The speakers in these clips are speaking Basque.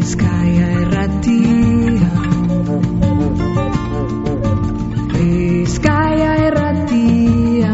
Bizkaia Irratia. Bizkaia Irratia.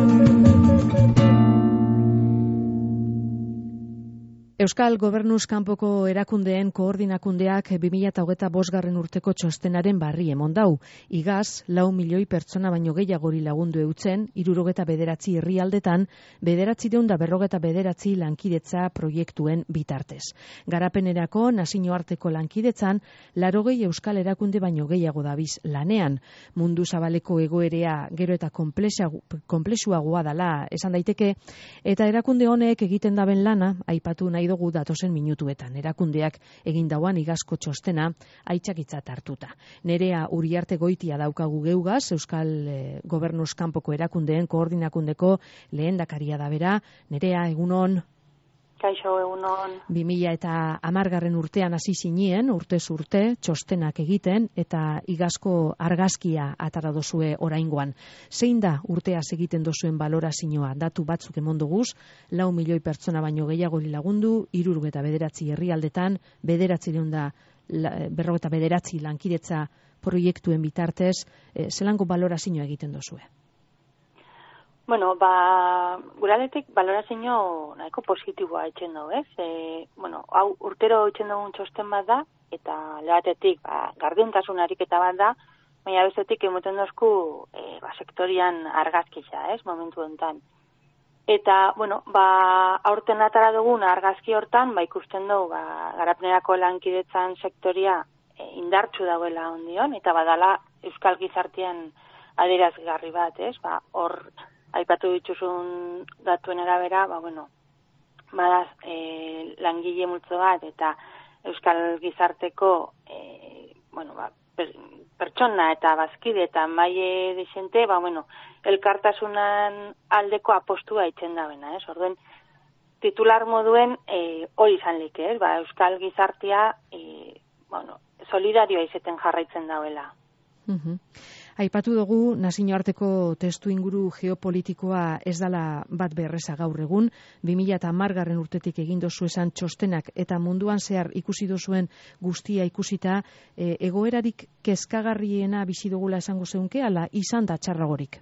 Euskal Gobernuz kanpoko erakundeen koordinakundeak 2025 urteko txostenaren barri emon dau. Igaz, 4 milioi pertsona baino gehiagori lagundu eutzen, 69 herrialdetan, 949 lankidetza proiektuen bitartez. Garapenerako nazioarteko lankidetzan, 80 euskal erakunde baino gehiago dabiz lanean. Mundu zabaleko egoerea gero eta konplexuagoa dala esan daiteke, eta erakunde honek egiten daben lana, aipatu nahi dugu datozen minutuetan. Erakundeak egin dauan igazko txostena aitzakitzat hartuta. Nerea Uriarte Goitia daukagu geugaz, Euskal Gobernuz kanpoko erakundeen koordinakundeko lehendakaria da bera. Nerea, egunon. Kaixo, egunon. 2010 urtean hasi zinien, urtez urte, txostenak egiten, eta igazko argazkia atara dozue oraingoan. Zein da urteaz egiten dozuen balorazioa? Datu batzuk emon duguz, 4 milioi pertsona baino gehiagori lagundu, 69 herrialdetan, 949 lankidetza proiektuen bitartez, zelango balorazioa egiten dozue? Bueno, guraletik balorazio nahiko positiboa etxen dugu, ez? Hau urtero etxen dugun txosten bat da, eta lehatetik gardentasun ariketa bat da, baina bestetik emoten dozku sektorian argazkisa, ez? Momentu enten. Eta, aurten atara dugun argazki hortan, ikusten dugu, garapenerako lankidetzan sektoria indartsu dauela ondion, eta badala euskal gizartean adierazgarri bat, ez? Hor, aipatu dituzun datuen arabera, badaz langile multzo bat eta euskal gizarteko pertsona eta bazkide eta maile desente, elkartasunan aldeko apostua itzen da bena, ez? Orduen, titular moduen hori izan lik, ez? Euskal gizartea solidarioa izeten jarraitzen dauela. Aipatu dugu nazioarteko testu inguru geopolitikoa ez dala bat berreza gaur egun, 2010 urtetik egin dozu esan txostenak eta munduan zehar ikusi dozuen guztia ikusita, egoerarik kezkagarriena bizi dugula esango zeunke, ala izan da txarragorik?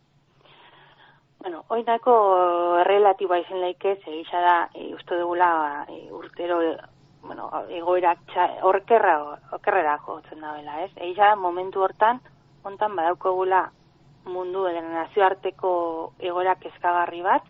Oinako relatiboa izan laikez, egisa da, uste dugula urtero, egoerak okerrera jotzen dabela, ez? Egisa da, momentu hortan, hontan badaukagula mundu edo nazioarteko egoerak kezkagarri bat,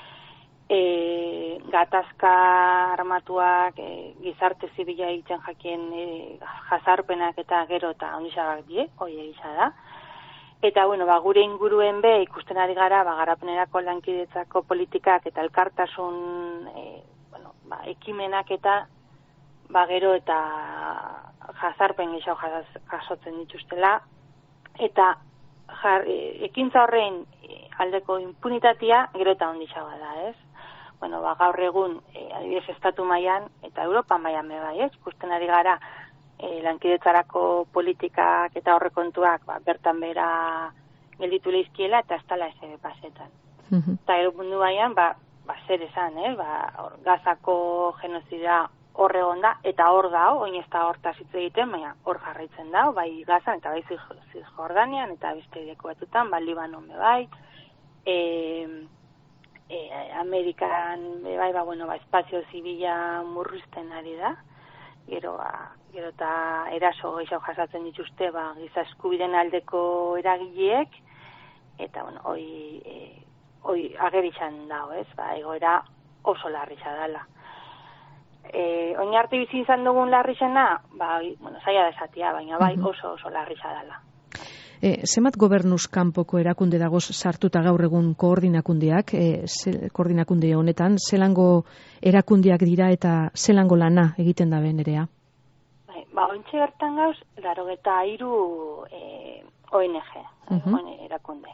gatazka armatuak, gizarte zibila egiten jakien jazarpenak eta gero eta ondixagak die, hori egisa da. Eta, gure inguruen ikusten ari gara, garapenerako lankidetzako politikak eta elkartasun ekimenak eta gero eta jazarpen gehiago jasotzen dituztela, eta ekintza horrein aldeko impunitatea gero eta ondixagoa da, ez? Gaur egun, adibidez estatu mailan eta Europa mailan bai, ez? Ikusten ari gara lankidetzarako politikak eta horrekontuak bertan bera gelditu leizkiela eta ez tala ez pasetan. Eta gero mundu mailan, zer esan, Gazako genozida hor egon da, eta hor da, oin ez da hortaz hitz egiten, baina hor jarraitzen da, bai Gazan eta bai Zisjordanian, eta beste deko batutan, Libanon bai, Amerikan bai, espazio zibila murrizten ari da, gero eta eraso gehiago jasatzen dituzte, giza eskubideen aldeko eragileek, eta hoi agerizan da, ez, egoera oso larria dela. Oin arte bizi izan dugun larrizena, zaila da esatia, baina bai oso larria dela. Zemat gobernuz kanpoko erakunde dagoz sartuta gaur egun koordinakundeak, koordinakunde honetan, zelango erakundeak dira eta zelango lana egiten da Nerea? Ointxe gertan gauz, 83 ONG, erakunde.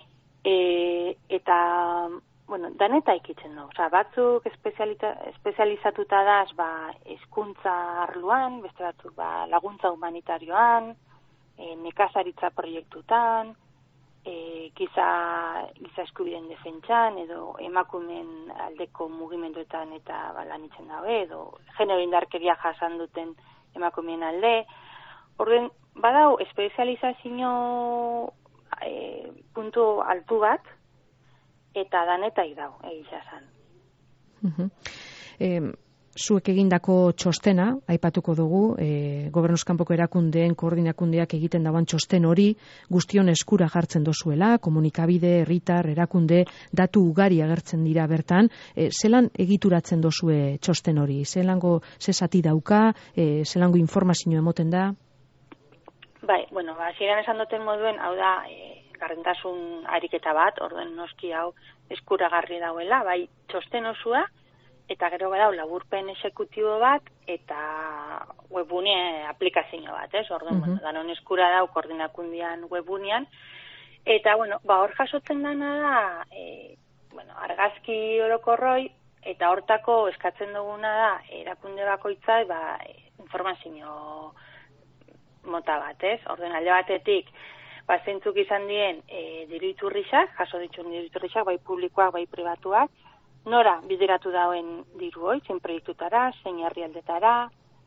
Eta daneta ikitzen dugu. Batzuk espezializatuta daz, hezkuntza arloan, beste batzuk laguntza humanitarioan, nekazaritza proiektutan, giza eskubideen defentsan edo emakumeen aldeko mugimenduetan eta lanitzen dabe edo genero indarkeria jasan duten emakumeen alde. Orduan, badau espezializazio puntu altu bat eta danetai dau egia zan. Zuek egindako txostena, aipatuko dugu, Gobernuz kanpoko erakundeen koordinakundeak egiten dagoen txosten hori, guztion eskura jartzen dozuela, komunikabide, herritar, erakunde, datu ugari agertzen dira bertan, zelan egituratzen dozue txosten hori? Zelango zesati dauka, zelango informazio emoten da? Bai, bueno, hasieran esan duten moduen, hau da, gardentasun ariketa bat, orduen noski hau eskuragarri dauela, bai txosten osua, eta gero badau laburpen exekutibo bat eta webgune aplikazio bat, Orduan, danon eskura dau koordinakundian webgunean, eta hor jasotzen dana da, argazki orokorroi, eta hortako eskatzen duguna da erakunde bakoitza informazio mota bat, Orduan, alde batetik, zeintzuk izan dien diru iturriak, jaso dituen diru iturriak, bai publikoak, bai pribatuak, nora bideratu dauen diru hoi, zein proiektutara, zein herrialdetara,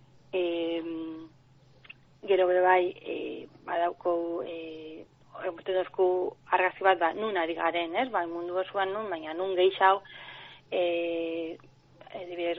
gero bai, badauko, egiten dozku argazki bat, nun ari garen, mundu osoan nun, baina nun gehiago, edibidez,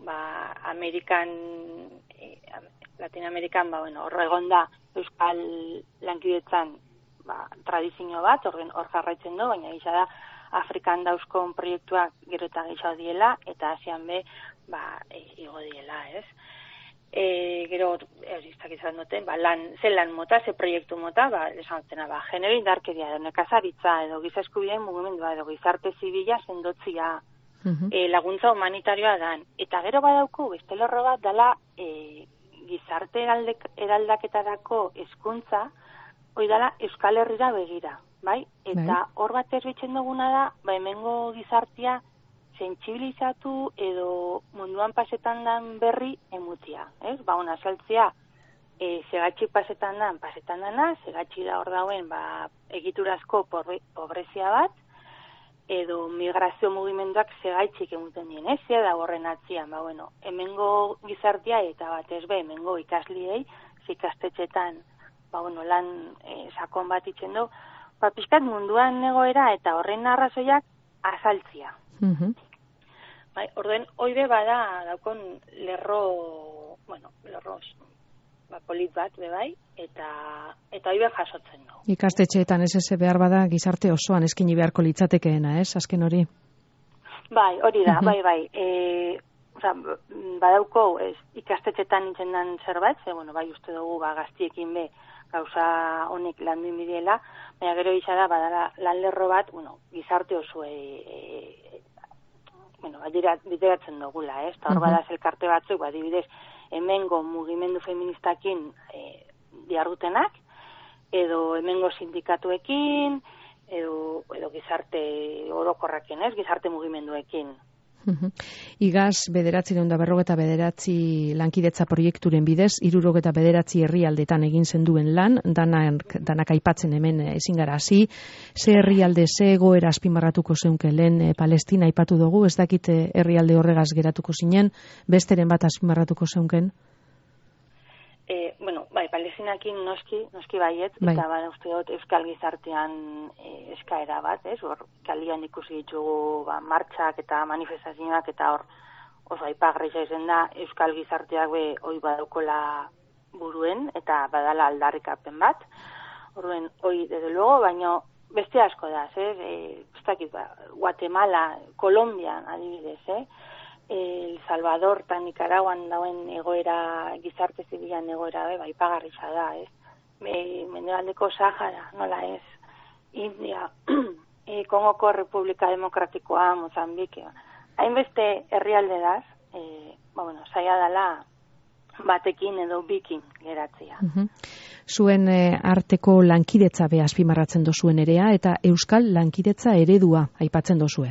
Latinoamerikan, hor egon da Euskal lankidetzan tradizio bat, hor jarraitzen du, baina gisa da Afrikan dauzkon proiektuak gero eta gehiago diela, eta Asian be, igo diela, Gero, iztak izan duten, ze lan mota, ze proiektu mota, esan dutena, genero indarkeria edo nekazaritza edo giza eskubideen mugimendua edo gizarte zibila sendotzia laguntza humanitarioa dan. Eta gero badauku, beste lerro bat dela gizarte eraldaketarako hezkuntza, hoi dela Euskal Herrira begira. Bai? Eta hor bat erbitzen duguna da, hemengo gizartia sentsibilizatu edo munduan pasetan dan berri emutzia. Azaltzia, segatxi pasetan dana, segatxi da hor dauen egiturazko pobrezia bat, edo migrazio mugimenduak segaitxik emuten dien, da horren atzian, hemengo gizartia eta batez hemengo ikasliei, ikastetxetan, lan sakon bat itzen du, pixkat munduan egoera eta horren arrazoiak azaltzia. Orduen, hoibe bada daukon lerro polit bat, bebai, eta hoibe jasotzen du. Ikastetxeetan ez behar bada gizarte osoan eskini beharko litzatekeena, azken hori? Bai, hori da, bai. Badauko ikastetxeetan nintzen dan zerbait, bai uste dugu gaztiekin be, gauza honek landu inbidiela, baina gero isa da, badala lan lerro bat, gizarte oso bideratzen dugula, eta hor badaz elkarte batzuk, adibidez, hemengo mugimendu feministakin diardutenak, edo hemengo sindikatuekin, edo gizarte orokorrakin, gizarte mugimenduekin. Igaz, 949 lankidetza proiekturen bidez, 69 herrialdetan egin zenduen lan, danak aipatzen hemen ezin gara hasi, ze herrialde, ze egoera azpimarratuko zeunke lehen Palestina aipatu dugu, ez dakit herrialde horregaz geratuko zinen, besteren bat azpimarratuko zeunken? Palestinakin noski baiet, eta uste dut euskal gizartean eskaera bat, hor kalian ikusi ditugu martxak eta manifestazioak, eta hor oso aipagarria izan da euskal gizarteak hoi badaukola buruen, eta badala aldarrikapen bat, horren hoi desde luego, baino beste asko da, ez dakit, Guatemala, Colombia, adibidez, El Salvador eta Nicaraguan dauen egoera, gizarte zibilan egoera, ipagarria da, Mendebaldeko Sahara, nola ez, India, Kongoko Republika Demokratikoa, Mozambike, hainbeste herrialde daz, zaila dela batekin edo bikin geratzea. Zuen arteko lankidetza be azpimarratzen dozuen erea, eta euskal lankidetza eredua aipatzen dozue.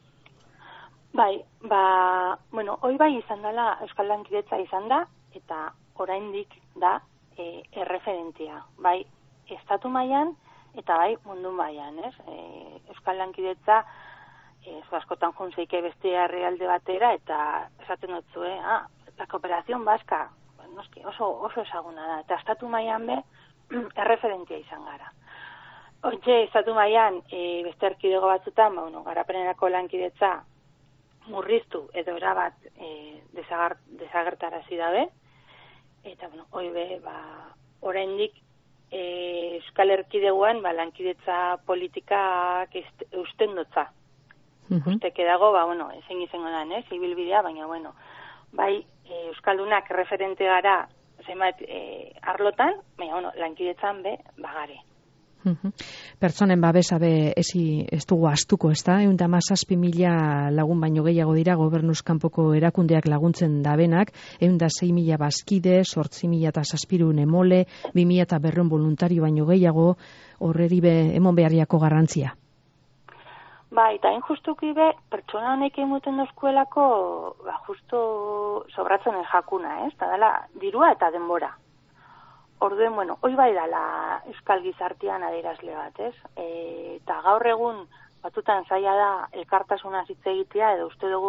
Hoi bai izan dela, euskal lankidetza izan da, eta oraindik da erreferentzia. Estatu mailan eta bai mundu mailan, ez? Euskal lankidetza askotan juntzeike beste herrialde batera eta esaten dutzu, la cooperación vasca, noski, oso ezaguna da, eta estatu mailan be erreferentzia izan gara. Hortxe, estatu mailan beste erkidego batzutan, garapenerako lankidetza murriztu edo erabat desagertarazi dabe, eta hoi be, oraindik Euskal Erkidegoan lankidetza politikak eusten dutza. Usteke dago, ezin izango da, ibilbidea, baina, bai, Euskaldunak referente gara zenbat arlotan, baina, lankidetzan be, bagare. Pertsonen babesa be ez dugu astuko, ez da? 117.000 lagun baino gehiago dira gobernuz kanpoko erakundeak laguntzen dabenak, 106.000 bazkide, 8.007 emole, 2.200 voluntario baino gehiago, horreri be emon beharriako garrantzia. Eta justuki be, pertsona honek emuten dozkuelako, justo sobratzen jakuna, ez? Eta dela, dirua eta denbora. Orduen, hoi bai dala euskal gizartean adierazle bat, ez? Eta gaur egun, batutan zaila da elkartasuna hitz egitea, edo uste dugu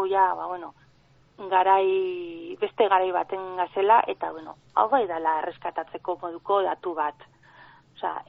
beste garai baten gazela, eta, hau bai dala erreskatatzeko moduko datu bat. Osa,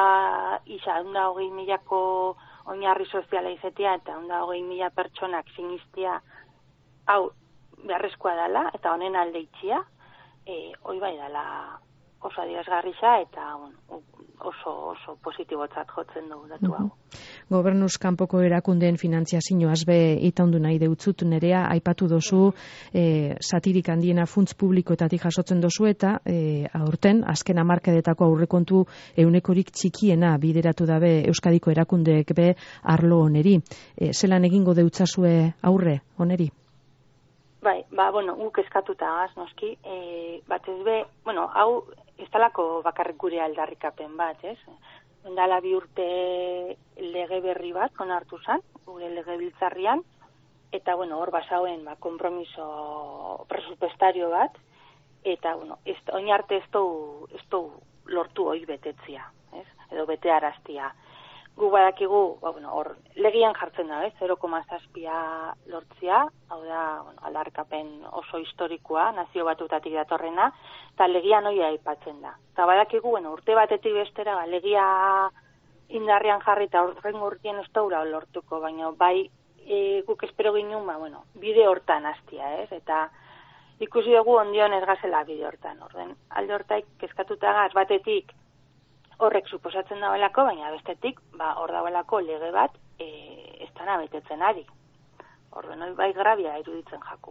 120.000 oinarri soziala izetea eta 120.000 pertsonak sinistia hau beharrezkoa dela eta honen alde itxia, hoi bai dela oso adierazgarria eta oso positibotzat jotzen dugu datu hau. Gobernuz kanpoko erakundeen finantziazioaz be itaundu nahi deutzut Nerea, aipatu dozu satirik handiena funts publikoetatik jasotzen dozu eta aurten azken hamarkadetako aurrekontu 100%rik txikiena bideratu dabe Euskadiko erakundeek be arlo honeri. Zelan egingo deutzazue aurre honeri? Bai, guk eskatuta gaz, noski, batez be, hau ez talako bakarrik gure aldarrikapen bat, ez? Endala 2 urte lege berri bat onartu zan, gure legebiltzarrian, eta, hor basauen, kompromiso presupuestario bat, eta, oin arte ez du lortu hoi betetzia, ez? Edo betearaztia. Gu badakigu, hor, legian jartzen da, 0,7 lortzia, hau da, aldarrikapen oso historikoa, nazio batutatik datorrena, eta legian hori aipatzen da. Eta badakigu, urte batetik bestera, legia indarrean jarri eta horrengo urtien ez daura lortuko, baina bai guk espero ginen, bide hortan hastia, ez? Eta ikusi dugu ondion ez gazela bide hortan, orden. Alde hortaik kezkatuta gaz batetik, horrek suposatzen dagoelako, baina bestetik, hor dagoelako lege bat ez dana betetzen ari. Orduen, hori bai grabia iruditzen jaku.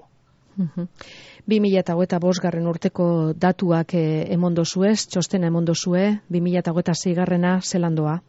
2025 urteko datuak emondo zuez, txostena emondo zue, 2026 zelandoa?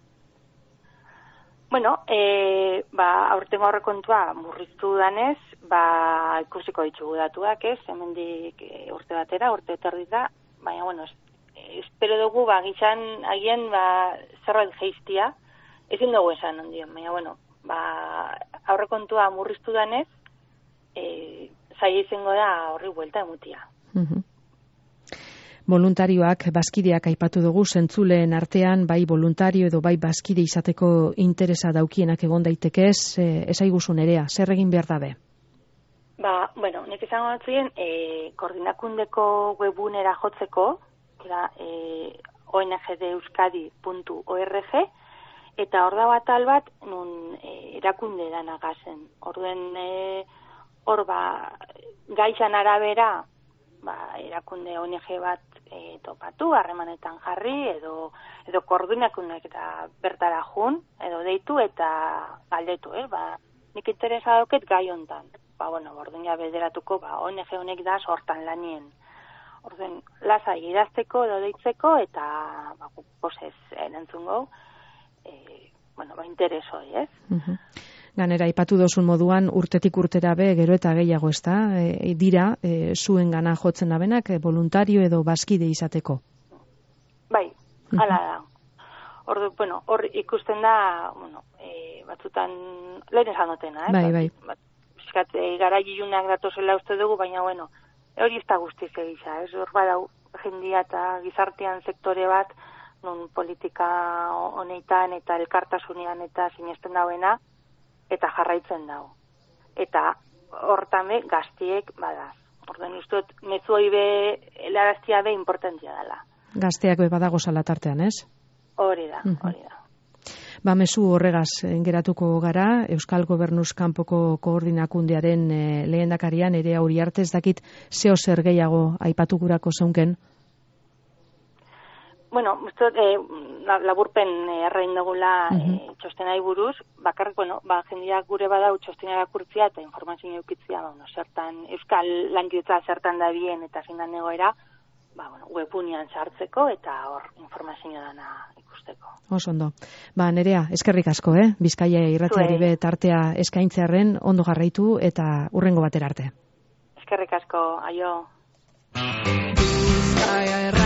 Aurtengo aurrekontua murriztu danez, ikusiko ditugu datuak, ez? Hemendik urte batera, urte etorri da, baina, espero dugu, gizan agien, zerbait geiztia, ezin dugu esan ondion, baina, aurrekontua murriztu danez, zaila izango da horri buelta emutia. Voluntarioak, bazkideak aipatu dugu, zentzuleen artean, bai voluntario edo bai bazkide izateko interesa daukienak egon daitekez, ezaiguzu Nerea, zer egin behar dabe? Nik izango batzuen, koordinakundeko webunera jotzeko, ongdeuskadi.org, eta hor da atal bat nun erakunde dana gazen. Orduen hor gaixan arabera erakunde ONG bat topatu, harremanetan jarri, edo koordinakundek eta bertara jun, edo deitu eta galdetu, nik interesa dauket gai hontan. Orduen ja bederatuko, ONG honek da sortan lanien. Orduen, lasai idazteko edo deitzeko, eta posez erantzun gau, interes hori, ez? Ganera, ipatu dozun moduan, urtetik urtera be, gero eta gehiago ez da, dira, zuen gana jotzen dabenak, voluntario edo bazkide izateko? Bai, hala da. Hor ikusten da, batzutan, lehen esan dutena, Bai. Gara gilunak datozela uste dugu, baina, hori ez da guztiz egisa, ez? Hor badau jendia eta gizartean sektore bat, nun politika honetan eta elkartasunean eta sinesten dauena, eta jarraitzen dau. Eta hortame gaztiek badaz. Orden ustut, mezu hori be, helaraztia be importantia dela. Gazteak be badago salatartean, ez? Hori da, hori da. Ba, mezu horregaz geratuko gara, Euskal Gobernuz kanpoko koordinakundearen lehendakarian, ere hori artez dakit zeo zer gehiago aipatu gurako zeunken? Bueno, laburpen errein dugula txostenai buruz, bakarrik, jendeak gure badau txostena irakurtzia eta informazio eukitzia, zertan, Euskal Lankidetza zertan da bien eta zein da negoera, webunian sartzeko eta hor informazio dana ikusteko. Oso ondo. Ba, Nerea, eskerrik asko, Bizkaia irratiari be tartea eskaintzearren ondo jarraitu eta hurrengo batera arte. Eskerrik asko, aio.